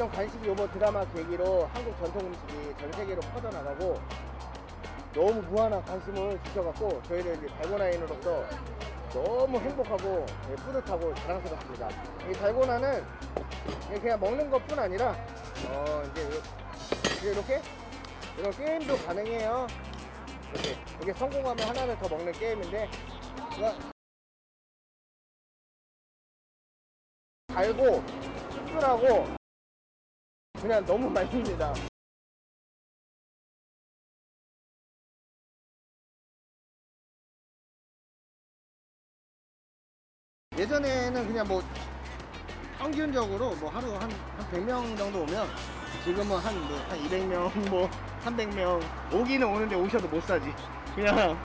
이런 간식이 요번 드라마 계기로 한국 전통 음식이 전 세계로 퍼져나가고 너무 무한한 관심을 주셔갖고 저희는 이제 달고나인으로서 너무 행복하고 뿌듯하고 자랑스럽습니다. 이 달고나는 그냥 먹는 것뿐 아니라 이제 이렇게 이런 게임도 가능해요. 이게 성공하면 하나를 더 먹는 게임인데 달고 씁쓸하고 그냥 너무 맛있습니다. 예전에는 그냥 뭐 평균적으로 뭐 하루 한 100명 정도 오면 지금은 한 200명 뭐 300명 오기는 오는데 오셔도 못 사지. 그냥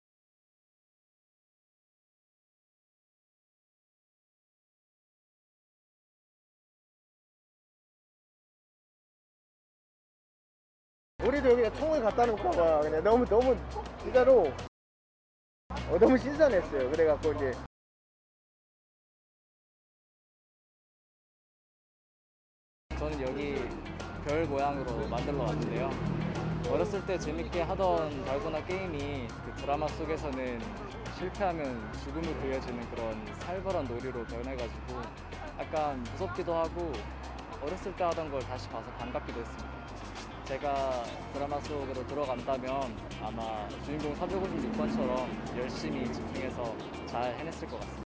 우리도 여기다 총을 갖다 놓을까봐 그냥 너무 진짜로 너무 신선했어요. 그래갖고 이제 저는 여기 별 모양으로 만들러 왔는데요. 어렸을 때 재밌게 하던 달고나 게임이 그 드라마 속에서는 실패하면 죽음을 부여지는 그런 살벌한 놀이로 변해가지고 약간 무섭기도 하고 어렸을 때 하던 걸 다시 봐서 반갑기도 했습니다. 제가 드라마 속으로 들어간다면 아마 주인공 456번처럼 열심히 집중해서 잘 해냈을 것 같습니다.